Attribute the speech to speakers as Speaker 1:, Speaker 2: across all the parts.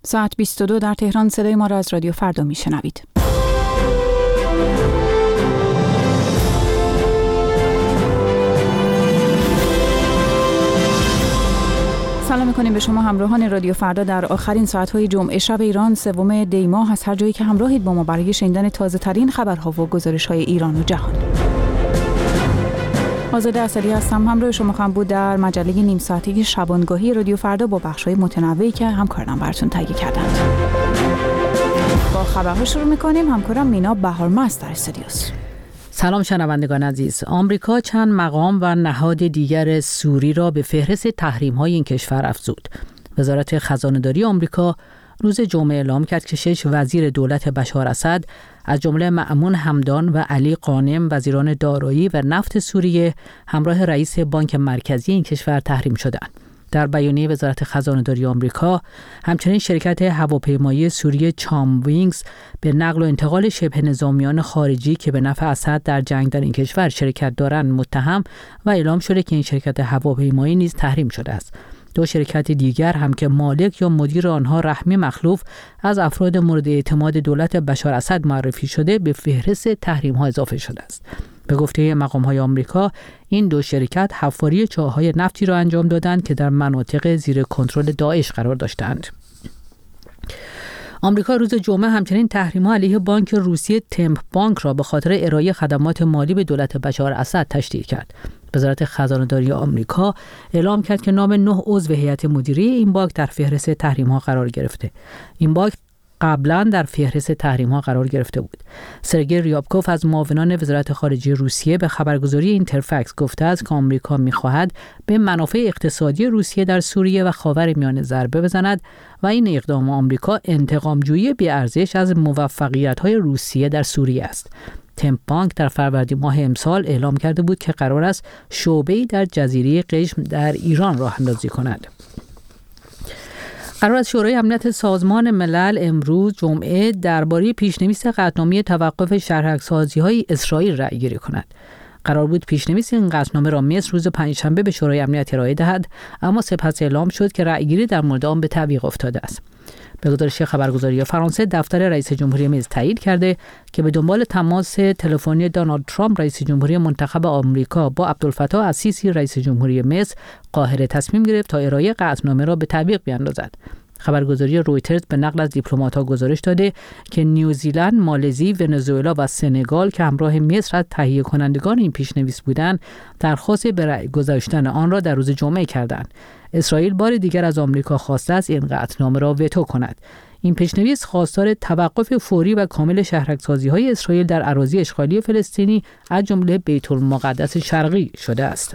Speaker 1: ساعت 22 در تهران. صدای ما را از رادیو فردا میشنوید. سلام می‌کنیم به شما همراهان رادیو فردا در آخرین ساعت‌های جمعه شب ایران، سوم دی ماه. از هر جایی که همراهید با ما برای شنیدن تازه‌ترین خبرها و گزارش‌های ایران و جهان. آزاده اصلی هستم، همراه شما خواهم بود در مجله نیم ساعته شبانگاهی رادیو فردا با بخش‌های متنوعی که همکاران براتون تهیه کردند. با خبرها شروع می‌کنیم. همکارم مینا بهارمست در استودیوست.
Speaker 2: سلام شنوندگان عزیز. آمریکا چند مقام و نهاد دیگر سوری را به فهرست تحریم‌های این کشور افزود. وزارت خزانه‌داری آمریکا روز جمعه اعلام کرد که 6 وزیر دولت بشار اسد از جمله مأمون همدان و علی قانم وزیران دارایی و نفت سوریه همراه رئیس بانک مرکزی این کشور تحریم شدند. در بیانیه وزارت خزانه‌داری آمریکا همچنین شرکت هواپیمایی سوریه چام وینگز به نقل و انتقال شبه نظامیان خارجی که به نفع اسد در جنگ در این کشور شرکت دارند متهم و اعلام شده که این شرکت هواپیمایی نیز تحریم شده است. دو شرکت دیگر هم که مالک یا مدیر آنها رحمی مخلوف از افراد مورد اعتماد دولت بشار اسد معرفی شده به فهرست تحریم‌ها اضافه شده است. به گفته مقام‌های آمریکا این دو شرکت حفاری چاه‌های نفتی را انجام دادند که در مناطق زیر کنترل داعش قرار داشتند. آمریکا روز جمعه همچنین تحریم‌ها علیه بانک روسیه تمپ بانک را به خاطر ارائه خدمات مالی به دولت بشار اسد تشدید کرد. وزارت خزانه‌داری آمریکا اعلام کرد که نام 9 عضو هیئت مدیره این بانک در فهرست تحریم‌ها قرار گرفته. این بانک قبلا در فهرست تحریم‌ها قرار گرفته بود. سرگئی ریابکوف از معاونان وزارت خارجه روسیه به خبرگزاری اینترفکس گفته است که آمریکا می‌خواهد به منافع اقتصادی روسیه در سوریه و خاورمیانه ضربه بزند و این اقدام آمریکا انتقام‌جویی بی‌ارزش از موفقیت‌های روسیه در سوریه است. تمپ بانک در فروردین ماه امسال اعلام کرده بود که قرار است شعبه‌ای در جزیره قشم در ایران راه اندازی کند. قرار است شورای امنیت سازمان ملل امروز جمعه درباره پیشنویس قطعنامه توقف شهرک‌سازی‌های اسرائیل رأی‌گیری کند. قرار بود پیشنویس این قطعنامه را مصر روز پنجشنبه به شورای امنیت ارائه دهد، اما سپس اعلام شد که رأی‌گیری در مورد آن به تعویق افتاده است. به گزارش خبرگزاری فرانسه، دفتر رئیس جمهوری مصر تایید کرده که به دنبال تماس تلفنی دونالد ترامپ رئیس جمهوری منتخب آمریکا با عبدالفتاح السیسی رئیس جمهوری مصر، قاهره تصمیم گرفت تا ارائه قطعنامه را به تعویق بیاندازد. خبرگزاری رویترز به نقل از دیپلمات‌ها گزارش داده که نیوزیلند، مالزی، ونزوئلا و سنگال که همراه مصر از تهیه کنندگان این پیشنویس بودند، درخواست به رأی گذاشتن آن را در روز جمعه کردند. اسرائیل بار دیگر از آمریکا خواسته است این قطعنامه را وتو کند. این پیشنویس خواستار توقف فوری و کامل شهرک‌سازی‌های اسرائیل در اراضی اشغالی فلسطینی از جمله بیت المقدس شرقی شده است.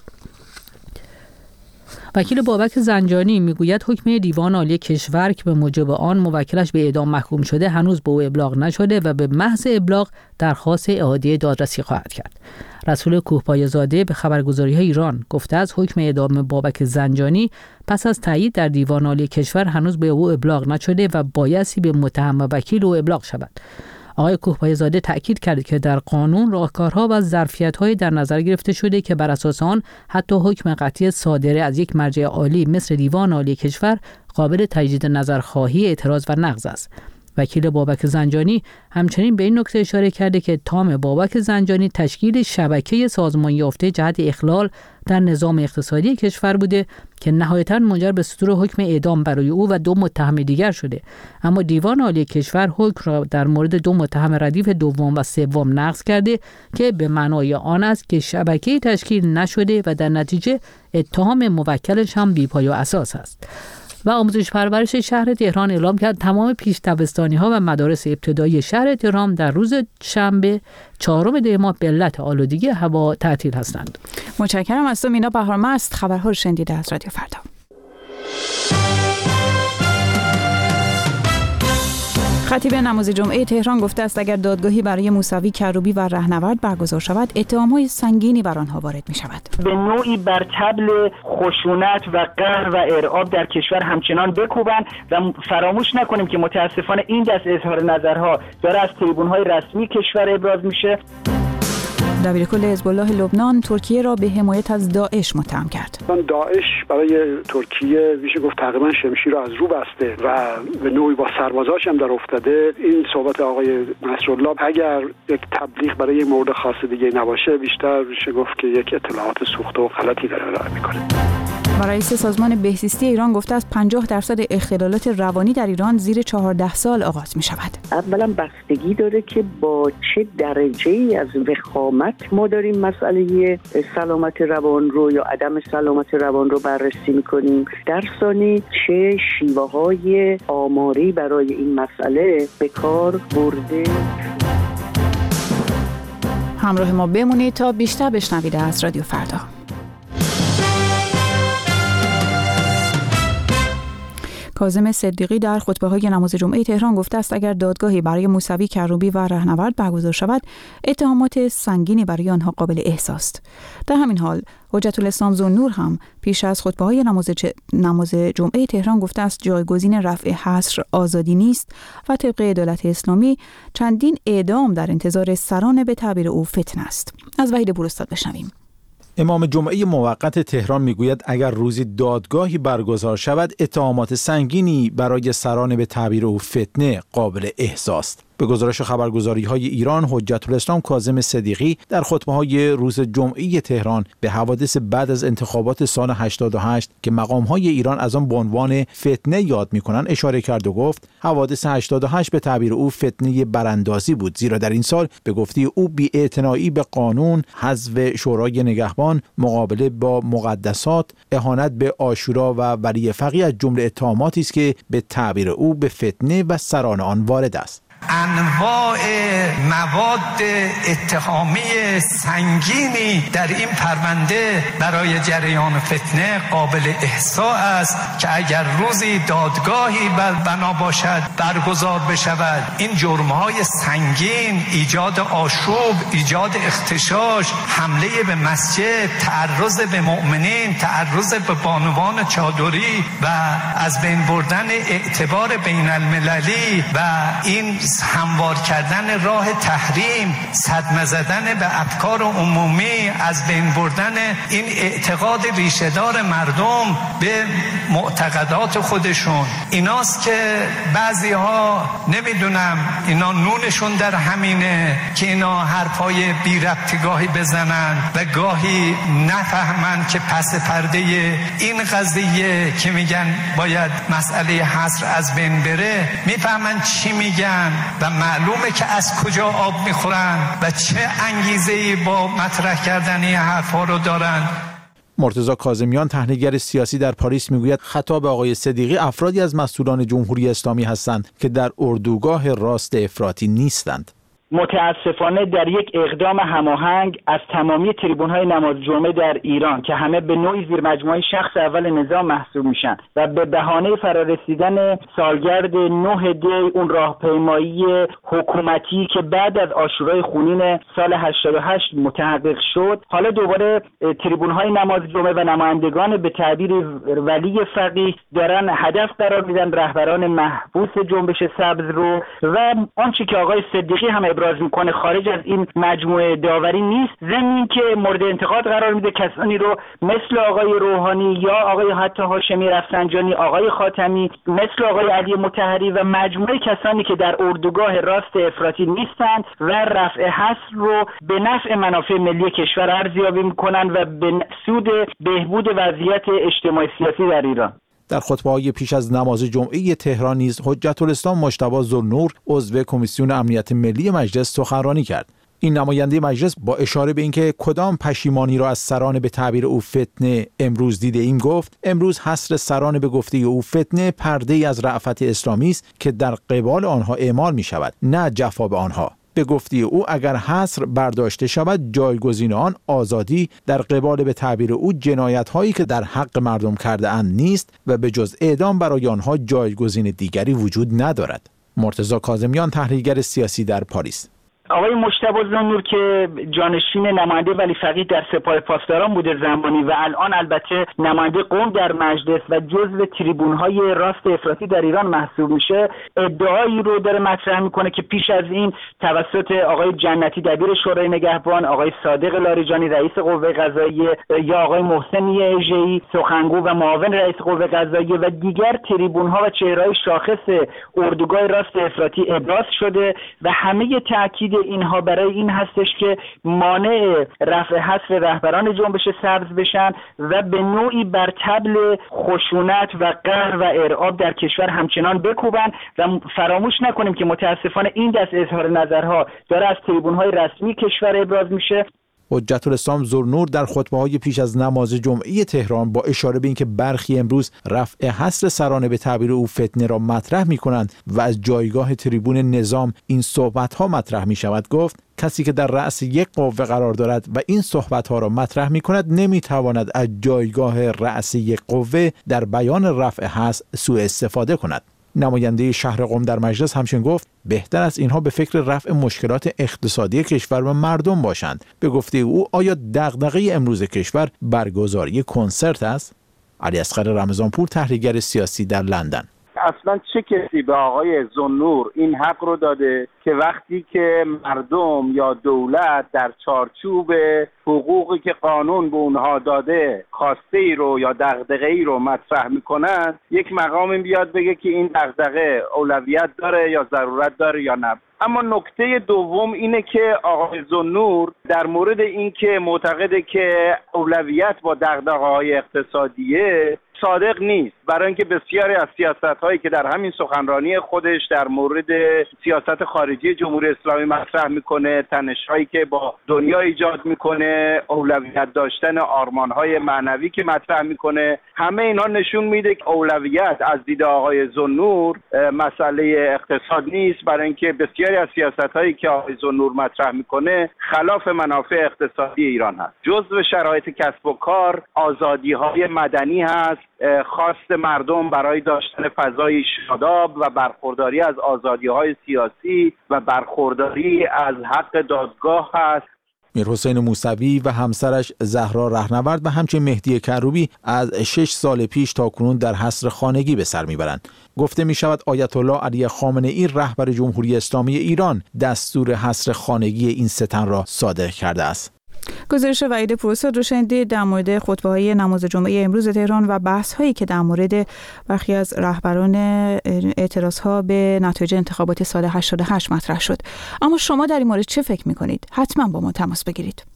Speaker 2: وکیل بابک زنجانی میگوید حکم دیوان عالی کشور که به موجب آن موکلش به اعدام محکوم شده هنوز به او ابلاغ نشده و به محض ابلاغ درخواست اعاده دادرسی خواهد کرد. رسول کوهپایه‌زاده به خبرگزاری‌های ایران گفته از حکم اعدام بابک زنجانی پس از تایید در دیوان عالی کشور هنوز به او ابلاغ نشده و بایستی به متهم و وکیل او ابلاغ شود. آقای کوهپایه‌زاده تأکید کرد که در قانون راهکارها و ظرفیت‌های در نظر گرفته شده که بر اساس آن حتی حکم قطعی صادره از یک مرجع عالی مثل دیوان عالی کشور قابل تجدید نظرخواهی، اعتراض و نقض است. وکیل بابک زنجانی همچنین به این نکته اشاره کرده که تام بابک زنجانی تشکیل شبکه سازمان یافته جهت اخلال در نظام اقتصادی کشور بوده که نهایتاً منجر به صدور حکم اعدام برای او و 2 متهم دیگر شده، اما دیوان عالی کشور حکم را در مورد 2 متهم ردیف دوم و سوم نقض کرده که به معنای آن است که شبکه تشکیل نشده و در نتیجه اتهام موکلش هم بی‌پایه و اساس است. و آموزش پرورش شهر تهران اعلام کرد تمام پیش دبستانی‌ها و مدارس ابتدایی شهر تهران در روز شنبه 4 دی ماه به علت آلودگی هوا تعطیل هستند.
Speaker 1: متشکرم از تو مینا بهارمست. خبرها رو شنیدید از رادیو فردا. خطیب نماز جمعه تهران گفته است اگر دادگاهی برای موسوی کروبی و رهنورد برگزار شود اتهام‌های سنگینی بر آنها وارد می‌شود.
Speaker 3: به نوعی بر طبل خشونت و قهر و ارعاب در کشور همچنان بکوبند و فراموش نکنیم که متاسفانه این دست اظهار نظرها داره از تریبون‌های رسمی کشور ابراز میشه.
Speaker 1: دبیرکل حزب الله لبنان ترکیه را به حمایت از داعش متهم کرد.
Speaker 4: داعش برای ترکیه میشه گفت تقریبا شمشیر را از رو بسته و به نوعی با سربازاش هم در افتاده. این صحبت آقای نصرالله اگر یک تبلیغ برای مورد خاص دیگه نباشه، بیشتر میشه گفت که یک اطلاعات سوخته و غلطی داره ارائه میکنه.
Speaker 1: رئیس سازمان بهزیستی ایران گفته است 50% اختلالات روانی در ایران زیر 14 سال آغاز می شود.
Speaker 5: اولا بستگی داره که با چه درجه‌ای از وخامت ما داریم مسئله سلامت روان رو یا عدم سلامت روان رو بررسی می‌کنیم. در ثانی چه شیوه‌های آماری برای این مسئله به کار برده.
Speaker 1: همراه ما بمونید تا بیشتر بشنوید از رادیو فردا. کاظم صدیقی در خطبه‌های نماز جمعه تهران گفته است اگر دادگاهی برای موسوی کروبی و رهنورد برگزار شود، اتهامات سنگینی برای آنها قابل احساس است. در همین حال حجت الاسلام ذوالنور هم پیش از خطبه‌های نماز جمعه تهران گفته است جایگزین رفع حصر آزادی نیست و طبق عدالت اسلامی چندین اعدام در انتظار سران به تعبیر او فتنه است. از وحید بورستاد بشنویم.
Speaker 6: امام جمعه موقت تهران میگوید اگر روزی دادگاهی برگزار شود، اتهامات سنگینی برای سران به تعبیر او فتنه قابل احساس. به گزارش خبرگزاری‌های ایران، حجت الاسلام کاظم صدیقی در خطبه‌های روز جمعه تهران به حوادث بعد از انتخابات سال 88 که مقام‌های ایران از آن به عنوان فتنه یاد می‌کنند اشاره کرد و گفت حوادث 88 به تعبیر او فتنه براندازی بود، زیرا در این سال به گفته او بی‌اعتنایی به قانون، حذف شورای نگهبان، مقابله با مقدسات، اهانت به عاشورا و ولی فقیه از جمله اتهاماتی است که به تعبیر او به فتنه و سران آن وارد است.
Speaker 7: انواع مواد اتهامی سنگینی در این پرونده برای جریان فتنه قابل احصاء است که اگر روزی دادگاهی بنا باشد برگزار بشود، این جرم‌های سنگین، ایجاد آشوب، ایجاد اختشاش، حمله به مسجد، تعرض به مؤمنین، تعرض به بانوان چادری و از بین بردن اعتبار بین المللی و این هموار کردن راه تحریم، صدمه زدن به افکار عمومی، از بین بردن این اعتقاد ریشه‌دار مردم به معتقدات خودشون، ایناست که بعضی ها نمیدونم اینا نونشون در همینه که اینا حرفای بی ربطی گاهی بزنن و گاهی نفهمن که پس پرده این قضیه که میگن باید مسئله حصر از بین بره، میفهمن چی میگن و معلومه که از کجا آب میخورن و چه انگیزه‌ای با مطرح کردن این حرفا رو دارن.
Speaker 6: مرتضی کاظمیان تحلیلگر سیاسی در پاریس میگوید خطاب آقای صدیقی افرادی از مسئولان جمهوری اسلامی هستند که در اردوگاه راست افراطی نیستند.
Speaker 3: متاسفانه در یک اقدام هماهنگ از تمامی تریبون‌های نماز جمعه در ایران که همه به نوعی زیر مجموعه شخص اول نظام محسوب میشن و به بهانه فرارسیدن سالگرد 9 دی اون راهپیمایی حکومتی که بعد از عاشورای خونین سال 88 متحقق شد، حالا دوباره تریبون‌های نماز جمعه و نمایندگان به تعبیر ولی فقیه دارن هدف قرار میدن رهبران محبوس جنبش سبز رو و آنچه که آقای صدیقی هم ابراز میکنه خارج از این مجموعه داوری نیست، ضمن که مورد انتقاد قرار میده کسانی رو مثل آقای روحانی یا آقای حتی هاشمی رفسنجانی، آقای خاتمی، مثل آقای علی مطهری و مجموعه کسانی که در اردوگاه راست افراطی نیستند و رفع حصر رو به نفع منافع ملی کشور ارزیابی میکنن و به سود بهبود وضعیت اجتماعی سیاسی در ایران.
Speaker 6: در خطبه‌های پیش از نماز جمعه تهران نیز حجت الاسلام مجتبی ذوالنور عضو کمیسیون امنیت ملی مجلس سخنرانی کرد. این نماینده مجلس با اشاره به اینکه کدام پشیمانی را از سران به تعبیر او فتنه امروز دیده ایم گفت امروز حصر سران به گفته او فتنه پرده‌ای از رأفت اسلامی است که در قبال آنها اعمال می شود، نه جفا به آنها. به گفته او اگر حصر برداشته شود جایگزین آن آزادی در قبال به تعبیر او جنایت هایی که در حق مردم کرده اند نیست و به جز اعدام برای آنها جایگزین دیگری وجود ندارد. مرتضی کاظمیان تحلیلگر سیاسی در پاریس.
Speaker 3: آقای مجتبی زنور که جانشین نماینده ولی فقیه در سپاه پاسداران بوده زمانی و الان البته نماینده قوم در مجلس و جزو تریبون‌های راست افراطی در ایران محسوب میشه، ادعایی رو داره مطرح میکنه که پیش از این توسط آقای جنتی دبیر شورای نگهبان، آقای صادق لاریجانی رئیس قوه قضاییه یا آقای محسن اژه‌ای سخنگو و معاون رئیس قوه قضاییه و دیگر تریبون‌ها و چهره‌های شاخص اردوگاه راست افراطی ابراز شده و همه تاکید اینها برای این هستش که مانع رفع حصر رهبران جنبش سبز بشن و به نوعی بر طبل خشونت و قهر و ارعاب در کشور همچنان بکوبن و فراموش نکنیم که متاسفانه این دست اظهار نظرها داره از تریبون‌های رسمی کشور ابراز میشه.
Speaker 6: حجت الاسلام زرنور در خطبه‌های پیش از نماز جمعه تهران با اشاره به اینکه برخی امروز رفع حصر سرانه به تعبیر او فتنه را مطرح می‌کنند و از جایگاه تریبون نظام این صحبت‌ها مطرح می‌شود گفت کسی که در رأس یک قوه قرار دارد و این صحبت‌ها را مطرح می‌کند نمی‌تواند از جایگاه رأس یک قوه در بیان رفع حصر سوء استفاده کند. نماینده شهر قم در مجلس همچنین گفت بهتر است اینها به فکر رفع مشکلات اقتصادی کشور و مردم باشند. به گفته او آیا دغدغه امروز کشور برگزاری کنسرت است؟ علی اصغر رمضانپور، تحلیلگر سیاسی در لندن.
Speaker 8: اصلا چه کسی به آقای زنور این حق رو داده که وقتی که مردم یا دولت در چارچوب حقوقی که قانون به اونها داده خواسته ای رو یا دغدغه ای رو مطرح میکنن یک مقامی بیاد بگه که این دغدغه اولویت داره یا ضرورت داره یا نه. اما نکته دوم اینه که آقای زنور در مورد اینکه معتقده که اولویت با دغدغه‌های اقتصادیه صادق نیست، برای اینکه بسیاری از سیاست‌هایی که در همین سخنرانی خودش در مورد سیاست خارجی جمهوری اسلامی مطرح میکنه، تنش‌هایی که با دنیا ایجاد میکنه، اولویت داشتن آرمان‌های معنوی که مطرح میکنه، همه اینا نشون میده که اولویت از دید آقای زنور مسئله اقتصاد نیست، برای اینکه بسیاری از سیاست‌هایی که آقای زنور مطرح میکنه خلاف منافع اقتصادی ایران هست. جزو شرایط کسب و کار آزادی‌های مدنی هست، خواست مردم برای داشتن فضای شاداب و برخورداری از آزادی‌های سیاسی و برخورداری از حق دادگاه هست.
Speaker 6: میرحسین موسوی و همسرش زهرا رهنورد و همچنین مهدی کروبی از 6 سال پیش تا کنون در حصر خانگی به سر میبرند. گفته می شود آیت الله علی خامنه‌ای رهبر جمهوری اسلامی ایران دستور حصر خانگی این سه تن را صادر کرده است.
Speaker 1: گزارش وحید پروساد رو شنیدید در مورد خطبه‌های نماز جمعه امروز تهران و بحث‌هایی که در مورد برخی از رهبران اعتراض‌ها به نتایج انتخابات سال 88 مطرح شد. اما شما در این مورد چه فکر می‌کنید؟ حتما با ما تماس بگیرید.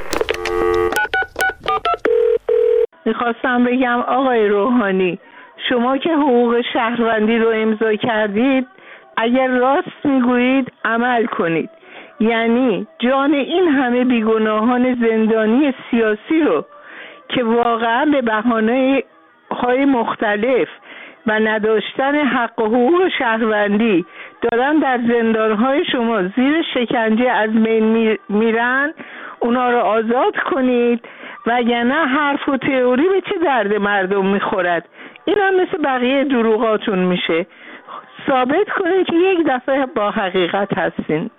Speaker 9: می‌خواستم بگم آقای روحانی، شما که حقوق شهروندی رو امضا کردید، اگر راست می‌گویید عمل کنید. یعنی جان این همه بیگناهان زندانی سیاسی رو که واقعا به بهانه‌های مختلف و نداشتن حق و حقوق شهروندی دارن در زندان‌های شما زیر شکنجه از بین میرن، اونا رو آزاد کنید، وگرنه حرف و تئوری به چه درد مردم میخورد؟ این هم مثل بقیه دروغاتون میشه. ثابت کنید که یک دفعه با حقیقت هستین.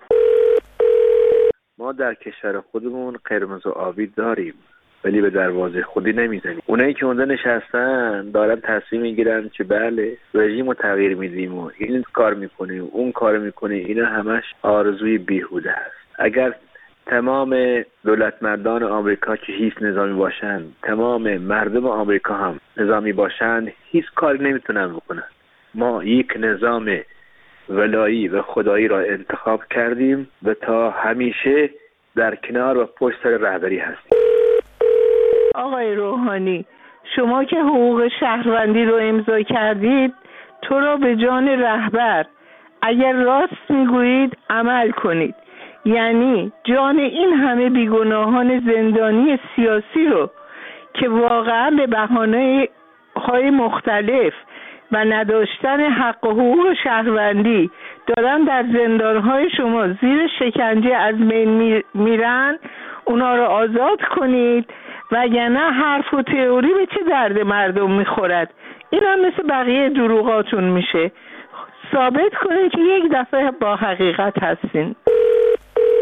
Speaker 10: ما در کشور خودمون قرمز و آبی داریم ولی به دروازه خودی نمیزنیم. اونایی که اونجا نشستن دارن تصمیم میگیرن که بله رژیم رو تغییر میدیم و این کار میکنیم اون کار میکنیم. اینا همش آرزوی بیهوده است. اگر تمام دولتمردان آمریکا که هیچ نظامی باشن، تمام مردم آمریکا هم نظامی باشن، هیچ کاری نمیتونن بکنن. ما یک نظام ولایی و خدایی را انتخاب کردیم و تا همیشه در کنار و پشت سر رهبری هستیم.
Speaker 9: آقای روحانی، شما که حقوق شهروندی رو امضا کردید، تو را به جان رهبر، اگر راست میگویید عمل کنید. یعنی جان این همه بیگناهان زندانی سیاسی رو که واقعا به بهانه‌های مختلف و نداشتن حق و حقوق شهروندی دارن در زندان‌های شما زیر شکنجه از بین میرن، اونا رو آزاد کنید، وگرنه حرف و تئوری به چه درد مردم میخورد؟ این هم مثل بقیه دروغاتون میشه. ثابت کنید که یک دفعه با حقیقت هستین.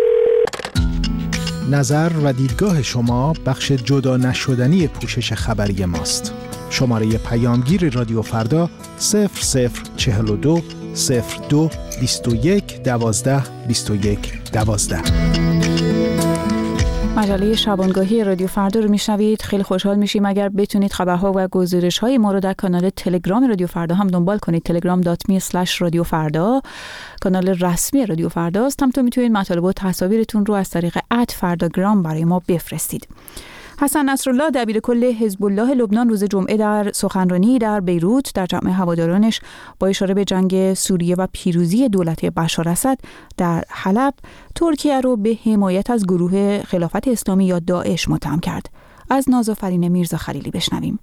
Speaker 11: نظر و دیدگاه شما بخش جدا نشدنی پوشش خبری ماست. شماره پیامگیر رادیو فردا 0042 02 21 12 21 12.
Speaker 1: مجله شبانگاهی رادیو فردا رو میشنوید. خیلی خوشحال میشیم اگر بتونید خبرها و گزارش‌های ما رو در کانال تلگرام رادیو فردا هم دنبال کنید. telegram.me/رادیو فردا کانال رسمی رادیو فرداست. هم تو میتونید مطالب و تصاویرتون رو از طریق @فرداگرام برای ما بفرستید. حسن نصرالله دبیر کل حزب الله لبنان روز جمعه در سخنرانی در بیروت در جمع هوادارانش با اشاره به جنگ سوریه و پیروزی دولت بشار اسد در حلب ترکیه رو به حمایت از گروه خلافت اسلامی یا داعش متهم کرد. از نازآفرین میرزا خلیلی بشنویم.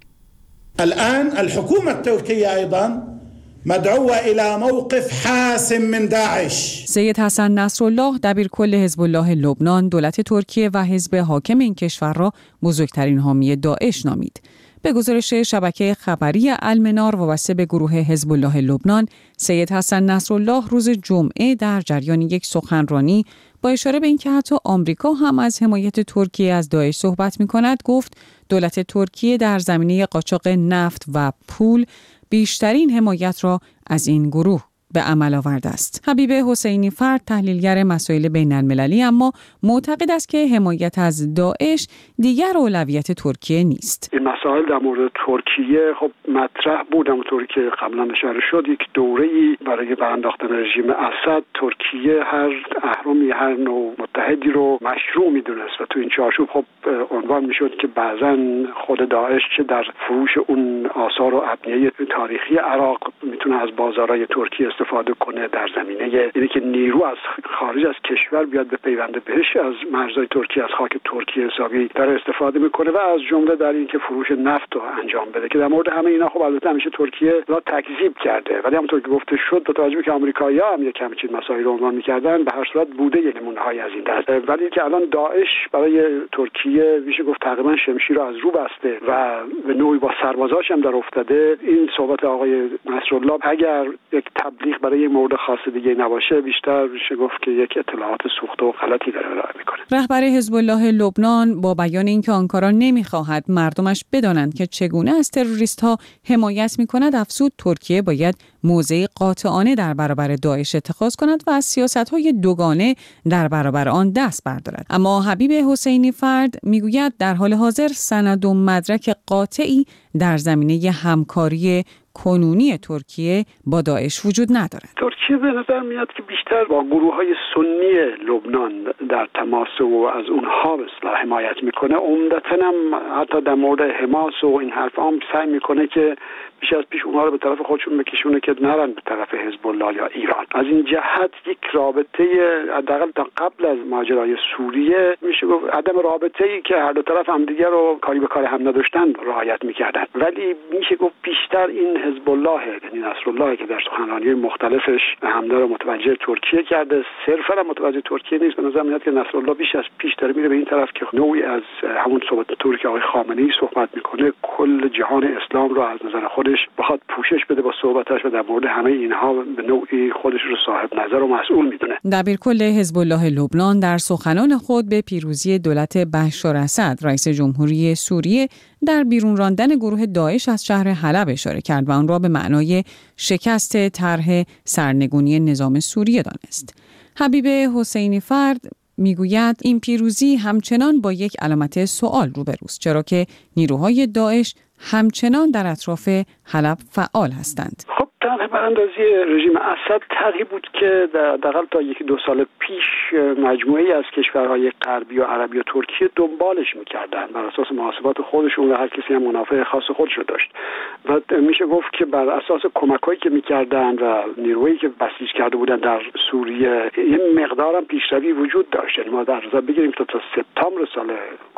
Speaker 12: الان الحكومة التركية ايضا مدعوة إلى موقف حاسم من داعش.
Speaker 13: سید حسن نصرالله دبیر کل حزب الله لبنان دولت ترکیه و حزب حاکم این کشور را بزرگترین حامی داعش نامید. به گزارش شبکه خبری المنار وابسته به گروه حزب الله لبنان، سید حسن نصرالله روز جمعه در جریان یک سخنرانی با اشاره به اینکه حتی آمریکا هم از حمایت ترکیه از داعش صحبت می‌کند گفت دولت ترکیه در زمینه قاچاق نفت و پول بیشترین حمایت را از این گروه به عمل آورده است. حبیب حسینی فرد تحلیلگر مسائل بین‌المللی اما معتقد است که حمایت از داعش دیگر اولویت ترکیه نیست.
Speaker 4: این مسائل در مورد ترکیه خب مطرح بود، اونطوری که قبلا اشاره شد یک دوره‌ای برای برانداختن رژیم اسد ترکیه هر اهرمی هر نوع متحدی رو مشروع می‌دونست و تو این چارچوب خب عنوان می‌شد که بعضاً خود داعش چه در فروش اون آثار و ابنیه تاریخی عراق میتونه از بازارهای ترکیه استفاده کنه، در زمینه اینه که نیرو از خارج از کشور بیاد به پیوند بهش از مرزهای ترکیه از خاک ترکیه حسابی در استفاده میکنه و از جمله در این که فروش نفت رو انجام بده که در مورد همه اینا خب البته همیشه ترکیه را تکذیب کرده، ولی همونطور که گفته شد با توجه که آمریکایی‌ها هم یک همچین مسائل رو عنوان میکردن به هر صورت بوده یه نمونه‌های از این دست، ولی که الان داعش برای ترکیه میشه گفت تقریبا شمشیر رو از رو بسته و به نوعی با سربازاش هم در افتاده. این صحبت آقای نصرالله اگر یک تبلیغ برای مورد خاص دیگه نباشه بیشتر میشه گفت که یک اطلاعات سوخته و غلطی داره ارائه میکنه.
Speaker 13: رهبر حزب الله لبنان با بیان اینکه آنکارا نمیخواهد مردمش بدانند که چگونه از تروریست‌ها حمایت میکند افزود ترکیه باید موضعی قاطعانه در برابر داعش اتخاذ کند و از سیاست‌های دوگانه در برابر آن دست بردارد. اما حبیب حسینی فرد میگوید در حال حاضر سند و مدرک قاطعی در زمینه همکاری کنونی ترکیه با داعش وجود ندارد.
Speaker 4: ترکیه به نظر میاد که بیشتر با گروه‌های سنی لبنان در تماس و از اونها به اصطلاح حمایت میکنه. عمدتاً هم حتی در مورد حماس و این حرفا هم سعی میکنه که بیش از پیش اونها رو به طرف خودشون بکشونه که نرن به طرف حزب الله یا ایران. از این جهت یک رابطه حداقل تا قبل از ماجرای سوریه میشه گفت عدم رابطه‌ای که هر دو طرف همدیگه رو کاری به کار هم نداشتن رعایت میکردن، ولی میشه گفت بیشتر این حزب الله یعنی نصرالله که در سخنرانی‌های مختلفش حمله رو متوجه ترکیه کرده، صرفاً متوجه ترکیه نیست. به نظر میاد که نصرالله بیش از پیش داره میره به این طرف که نوعی از همون صحبت طوری که آقای خامنه‌ای صحبت میکنه کل جهان اسلام رو از نظر خودش بخواد پوشش بده با صحبتاش و در مورد همه اینها به نوعی خودش رو صاحب نظر و مسئول میدونه.
Speaker 13: دبیر کل حزب الله لبنان در سخنان خود به پیروزی دولت بشار اسد رئیس جمهوری سوریه در بیرون راندن گروه داعش از شهر حلب اشاره کرد و آن را به معنای شکست طرح سرنگونی نظام سوریه دانست. حبیب حسینی فرد میگوید این پیروزی همچنان با یک علامت سوال روبروست، چرا که نیروهای داعش همچنان در اطراف حلب فعال هستند.
Speaker 4: خب طرح براندازی رژیم اسد طرحی بود که حداقل تا 1-2 سال پیش مجموعه‌ای از کشورهای غربی و عربی و ترکیه دنبالش می‌کردند بر اساس محاسبات خودشون و هر کسی هم منافع خاص خودش رو داشت و میشه گفت که بر اساس کمکایی که می‌کردند و نیرویی که بسیج کرده بودند در سوریه یه مقدارم پیشروی وجود داشت. یعنی ما در نظر بگیریم تا سپتامبر سال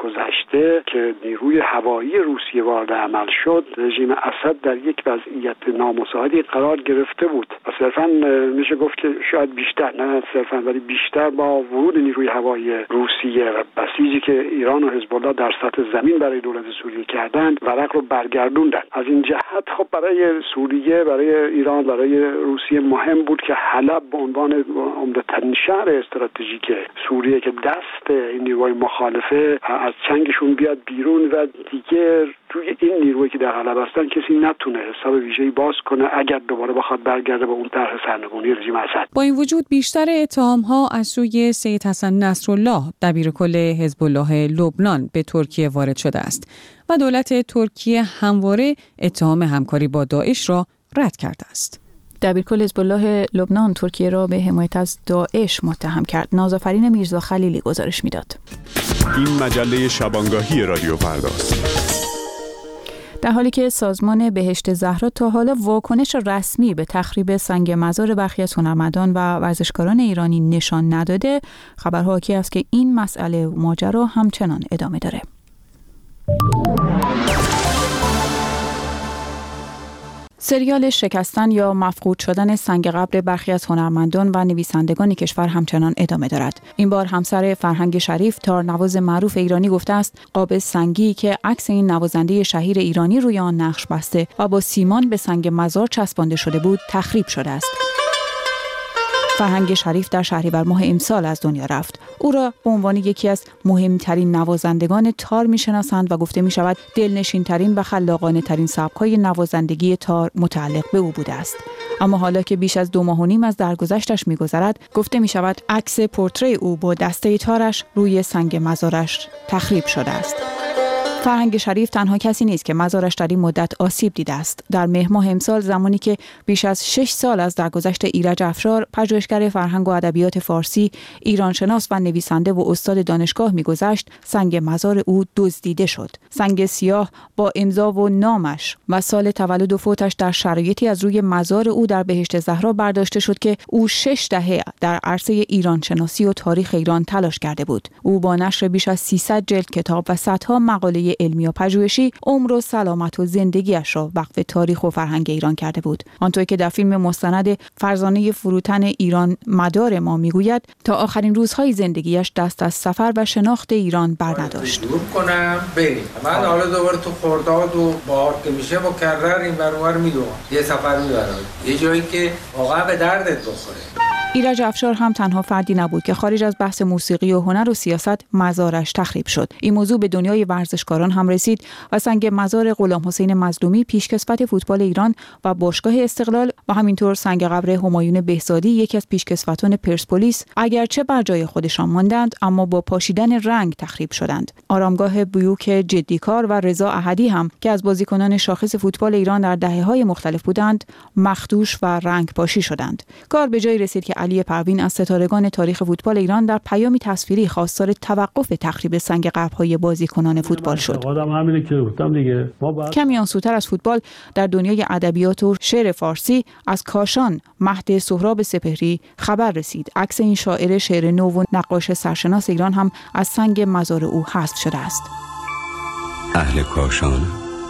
Speaker 4: گذشته که نیروی هوایی روسیه وارد عمل شد، رژیم اسد در یک وضعیت نامساعدی قرار گرفته بود و صرفاً میشه گفت که شاید بیشتر، نه صرفاً ولی بیشتر با ورود نیروی هوایی روسیه و بسیجی که ایران و حزب الله در سطح زمین برای دولت سوریه کردند ورق رو برگردوندن. از این جهت خب برای سوریه، برای ایران، برای روسیه مهم بود که حلب به عنوان عمده‌ترین شهر استراتژیک سوریه که دست این نیروهای مخالفه از چنگشون بیاد بیرون و دیگه توی این نیرویی که در حلب هستن کسی نتونه حساب ویژه‌ای باز کنه اگر دوباره بخواد برگرده به اون طرح سرنگونی رژیم اسد.
Speaker 13: با این وجود بیشتر اتهام‌ها از سوی سید حسن نصرالله دبیرکل حزب الله لبنان به ترکیه وارد شده است و دولت ترکیه همواره اتهام همکاری با داعش را رد کرده است.
Speaker 1: دبیرکل حزب الله لبنان ترکیه را به حمایت از داعش متهم کرد. نازآفرین میرزا خلیلی گزارش میداد.
Speaker 14: این مجله شبانگاهی رادیو فرداست.
Speaker 1: در حالی که سازمان بهشت زهرا تا حالا واکنش رسمی به تخریب سنگ مزار برخی از هنرمندان و ورزشکاران ایرانی نشان نداده، خبرها حاکی است که این مسئله ماجرا همچنان ادامه داره. سریال شکستن یا مفقود شدن سنگ قبر برخی از هنرمندان و نویسندگان کشور همچنان ادامه دارد. این بار همسر فرهنگ شریف تارنواز معروف ایرانی گفته است قاب سنگی که عکس این نوازنده شهیر ایرانی روی آن نقش بسته و با سیمان به سنگ مزار چسبانده شده بود تخریب شده است. فرهنگ شریف در شهریور ماه امسال از دنیا رفت. او را به عنوان یکی از مهمترین نوازندگان تار می‌شناسند و گفته می‌شود دلنشین‌ترین و خلاقانه‌ترین سبک‌های نوازندگی تار متعلق به او بوده است. اما حالا که بیش از 2 ماه و نیم از درگذشتش می‌گذرد، گفته می‌شود عکس پورتری او با دسته تارش روی سنگ مزارش تخریب شده است. فرهنگ شریف تنها کسی نیست که مزارش در این مدت آسیب دیده است. در مهر ماه امسال زمانی که بیش از 6 سال از درگذشت ایرج افشار پژوهشگر فرهنگ و ادبیات فارسی، ایرانشناس و نویسنده و استاد دانشگاه می‌گذشت، سنگ مزار او دزدیده شد. سنگ سیاه با امضا و نامش و سال تولد و فوتش در شرایطی از روی مزار او در بهشت زهرا برداشته شد که او 6 دهه در عرصه ایرانشناسی و تاریخ ایران تلاش کرده بود. او با نشر بیش از 300 جلد کتاب و صدها مقاله علمی و پژوهشی عمر و سلامت و زندگیش را وقف تاریخ و فرهنگ ایران کرده بود. آنطور که در فیلم مستند فرزانه فروتن ایران مدار ما میگوید تا آخرین روزهای زندگیش دست از سفر و شناخت ایران برنداشت.
Speaker 15: من حالا دوباره تو خرداد و بهار که میشه مکرر این برابر میدوام، یه سفر میبرم یه جایی که واقعا به دردت بخوره.
Speaker 1: ایرج افشار هم تنها فردی نبود که خارج از بحث موسیقی و هنر و سیاست مزارش تخریب شد. این موضوع به دنیای ورزشکاران هم رسید و سنگ مزار غلام حسین مظلومی پیشکسوت فوتبال ایران و باشگاه استقلال و همینطور سنگ قبر همایون بهزادی یکی از پیشکسوتان پرسپولیس اگرچه بر جای خودشان ماندند اما با پاشیدن رنگ تخریب شدند. آرامگاه بیوک جدیکار و رضا احدی هم که از بازیکنان شاخص فوتبال ایران در دهه‌های مختلف بودند مخدوش و رنگ پاشی شدند. کار به جایی رسید که علی پروین از ستارگان تاریخ فوتبال ایران در پیامی تصویری خواستار توقف تخریب سنگ قبرهای بازیکنان فوتبال شد. کمی آنسوتر از فوتبال در دنیای ادبیات و شعر فارسی از کاشان مهد سهراب سپهری خبر رسید. عکس این شاعر شعر نو و نقاش سرشناس ایران هم از سنگ مزار او حذف شده است.
Speaker 16: اهل کاشان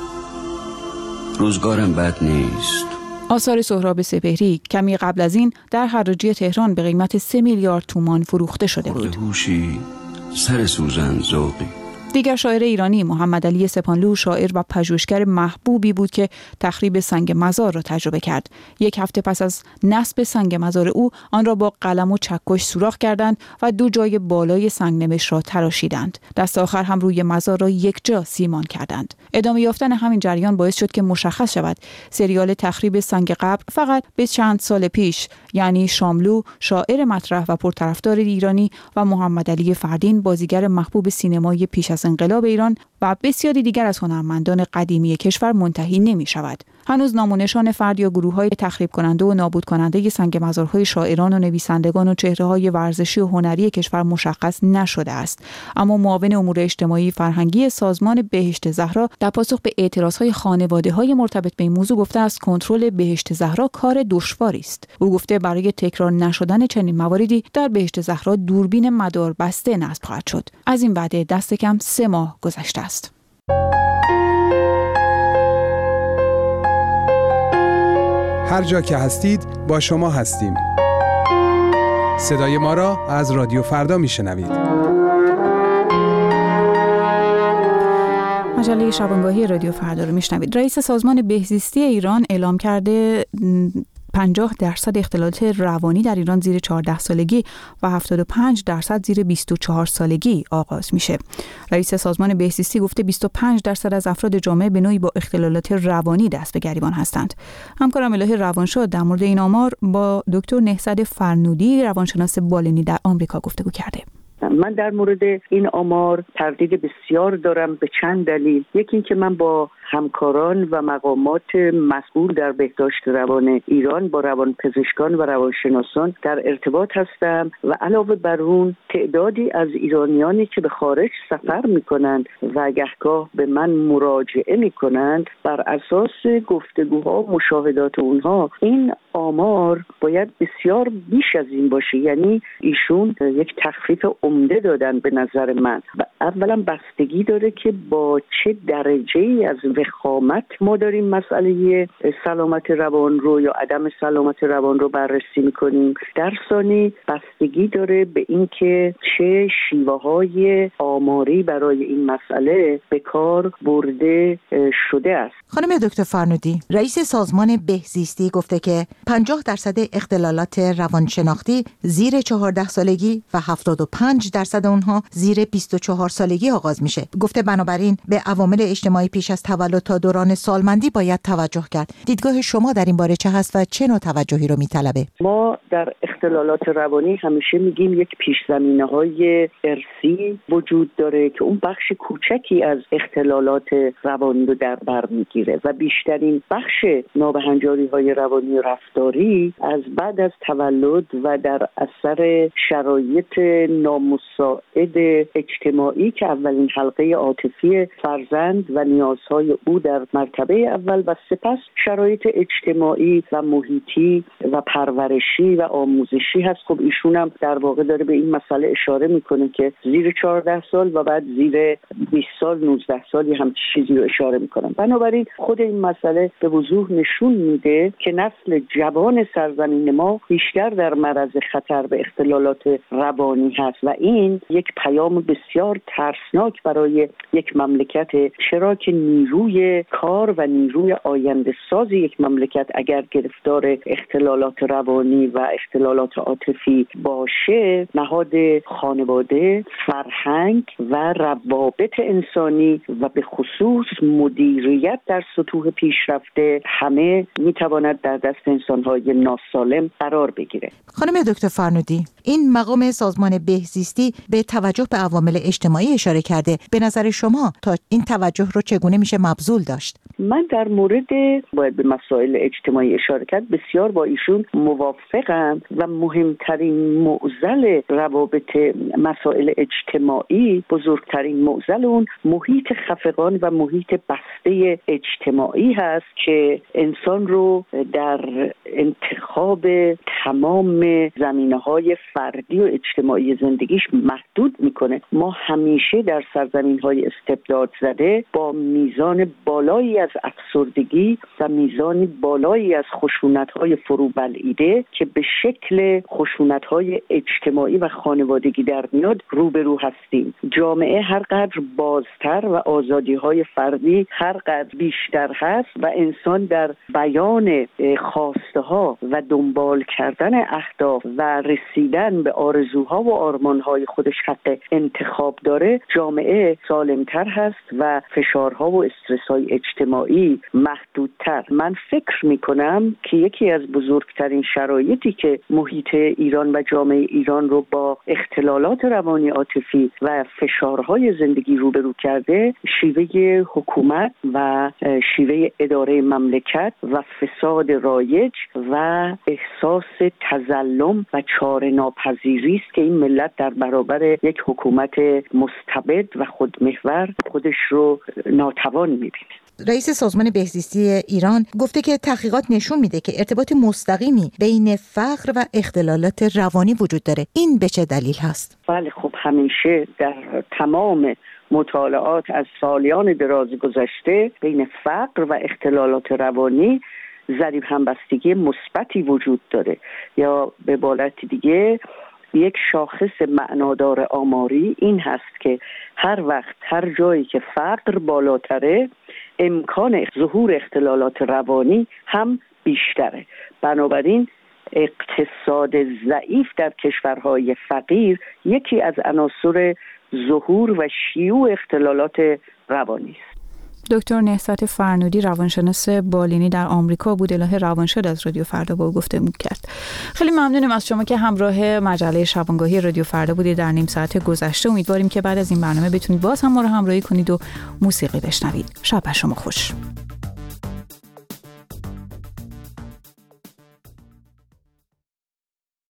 Speaker 16: روزگارم بد نیست.
Speaker 1: آثار سهراب سپهری کمی قبل از این در حراجی تهران به قیمت 3 میلیارد تومان فروخته شده بود.
Speaker 16: هوشی سر سوزن ذوقی.
Speaker 1: دیگر شاعر ایرانی محمد علی سپانلو شاعر و پژوهشگر محبوبی بود که تخریب سنگ مزار را تجربه کرد. 1 هفته پس از نصب سنگ مزار او آن را با قلم و چکش سوراخ کردند و 2 جای بالای سنگنمش را تراشیدند. دست آخر هم روی مزار را یک جا سیمان کردند. ادامه یافتن همین جریان باعث شد که مشخص شود سریال تخریب سنگ قبر فقط به چند سال پیش، یعنی شاملو شاعر مطرح و پرطرفدار ایرانی و محمد علی فردین بازیگر محبوب سینمایی پیش از انقلاب ایران و بسیاری دیگر از هنرمندان قدیمی کشور منتهی نمی شود. هنوز نام و نشان فرد یا گروه‌های تخریب کننده و نابود کننده سنگ مزارهای شاعران و نویسندگان و چهره‌های ورزشی و هنری کشور مشخص نشده است. اما معاون امور اجتماعی فرهنگی سازمان بهشت زهرا در پاسخ به اعتراضهای خانواده‌های مرتبط به این موضوع گفته است کنترل بهشت زهرا کار دشواری است. او گفته برای تکرار نشدن چنین مواردی در بهشت زهرا دوربین مدار بسته نصب خواهد شد. از این وعده دست کم 3 ماه گذشته است.
Speaker 17: هر جا که هستید با شما هستیم. صدای ما را از رادیو فردا میشنوید.
Speaker 1: مجله شبانگاهی رادیو فردا رو میشنوید. رئیس سازمان بهزیستی ایران اعلام کرده 50% اختلالات روانی در ایران زیر 14 سالگی و 75% زیر 24 سالگی آغاز میشه. رئیس سازمان بهزیستی گفته 25% از افراد جامعه به نوعی با اختلالات روانی دست به گریبان هستند. همکارم الهی روانشاد در مورد این آمار با دکتر نهضت فرنودی روانشناس بالینی در آمریکا گفتگو کرده.
Speaker 5: من در مورد این آمار تردید بسیار دارم به چند دلیل. یکی این که من با همکاران و مقامات مسئول در بهداشت روان ایران با روانپزشکان و روانشناسان در ارتباط هستم و علاوه بر اون تعدادی از ایرانیانی که به خارج سفر میکنند و گهگاه به من مراجعه میکنند، بر اساس گفتگوها و مشاهدات اونها این آمار باید بسیار بیش از این باشه. یعنی ایشون یک تخفیف عمده دادن به نظر من و اولا بستگی داره که با چه درجه‌ای از وخامت ما داریم مسئله سلامت روان رو یا عدم سلامت روان رو بررسی میکنیم. در ثانی بستگی داره به اینکه چه شیوه‌های آماری برای این مسئله به کار برده شده است.
Speaker 18: خانم دکتر فرنودی، رئیس سازمان بهزیستی گفته که 50% اختلالات روانشناختی زیر 14 سالگی و 75% اونها زیر 24 سالگی آغاز میشه. گفته بنابراین به عوامل اجتماعی پیش از تولد تا دوران سالمندی باید توجه کرد. دیدگاه شما در این باره چه هست و چه نوع توجهی رو میطلبه؟
Speaker 5: ما در اختلالات روانی همیشه میگیم یک پیش‌زمینه‌های ارثی وجود داره که اون بخش کوچکی از اختلالات روانی رو در بر میگیره و بیشترین بخش نابهنجاری‌های روانی و رفتاری از بعد از تولد و در اثر شرایط نامساعد اجتماعی که اولین حلقه عاطفی فرزند و نیازهای او در مرتبه اول و سپس شرایط اجتماعی و محیطی و پرورشی و آموزشی هست. خب ایشون هم در واقع داره به این مسئله اشاره میکنه که زیر 14 سال و بعد زیر 20 سال 19 سال هم چیزی رو اشاره میکنن. بنابراین خود این مسئله به وضوح نشون میده که نسل جوان سرزمین ما بیشتر در معرض خطر به اختلالات روانی هست و این یک پیام بسیار ترسناک برای یک مملکت، چرا که نیروی کار و نیروی آینده ساز یک مملکت اگر گرفتار اختلالات روانی و اختلالات عاطفی باشه، نهاد خانواده، فرهنگ و روابط انسانی و به خصوص مدیریت در سطوح پیشرفته همه میتواند در دست انسان‌های ناسالم قرار بگیره.
Speaker 18: خانم دکتر فرنودی، این مقام سازمان بهزیستی به توجه به عوامل اجتماعی اشاره کرده. به نظر شما تا این توجه رو چگونه میشه مبذول داشت؟
Speaker 5: من در مورد باید به مسائل اجتماعی اشاره کرد بسیار با ایشون موافقم و مهمترین معضل روابط مسائل اجتماعی، بزرگترین معضل اون محیط خفقان و محیط بسته اجتماعی هست که انسان رو در انتخاب تمام زمینه‌های فردی و اجتماعی زندگیش محدود میکنه. ما همیشه در سرزمین‌های استبداد زده با میزان بالایی از افسردگی و میزان بالایی از خشونت‌های فروبلعیده که به شکل خشونت‌های اجتماعی و خانوادگی در میاد روبرو هستیم. جامعه هر قدر بازتر و آزادی‌های فردی هر قدر بیشتر هست و انسان در بیان خواسته‌ها و دنبال کردن اهداف و رسیدن به آرزوها و آرمان‌های خودش حق انتخاب داره، جامعه سالمتر هست و فشارها و استرس‌های اجتماعی محدودتر. من فکر میکنم که یکی از بزرگترین شرایطی که محیط ایران و جامعه ایران رو با اختلالات روانی عاطفی و فشارهای زندگی روبرو کرده، شیوه حکومت و شیوه اداره مملکت و فساد رایج و احساس تظلم و چاره ناپذیری است که این ملت در برابر یک حکومت مستبد و خودمحور خودش رو ناتوان می‌بینه.
Speaker 18: رئیس سازمان بهزیستی ایران گفته که تحقیقات نشون میده که ارتباط مستقیمی بین فقر و اختلالات روانی وجود داره. این به چه دلیل هست؟
Speaker 5: بله، خب همیشه در تمام مطالعات از سالیان دراز گذشته بین فقر و اختلالات روانی ضریب همبستگی مثبتی وجود داره، یا به عبارت دیگه یک شاخص معنادار آماری این هست که هر وقت هر جایی که فقر بالاتره امکان ظهور اختلالات روانی هم بیشتره. بنابراین اقتصاد ضعیف در کشورهای فقیر یکی از عناصر ظهور و شیوع اختلالات روانی است.
Speaker 1: دکتر نهضت فرنودی، روانشناس بالینی در آمریکا بود، اله روانشد از رادیو فردا با گفتگو کرد. خیلی ممنونم از شما که همراه مجله شبانگاهی رادیو فردا بودید در نیم ساعت گذشته. امیدواریم که بعد از این برنامه بتونید باز هم ما رو همراهی کنید و موسیقی بشنوید. شب بر شما خوش.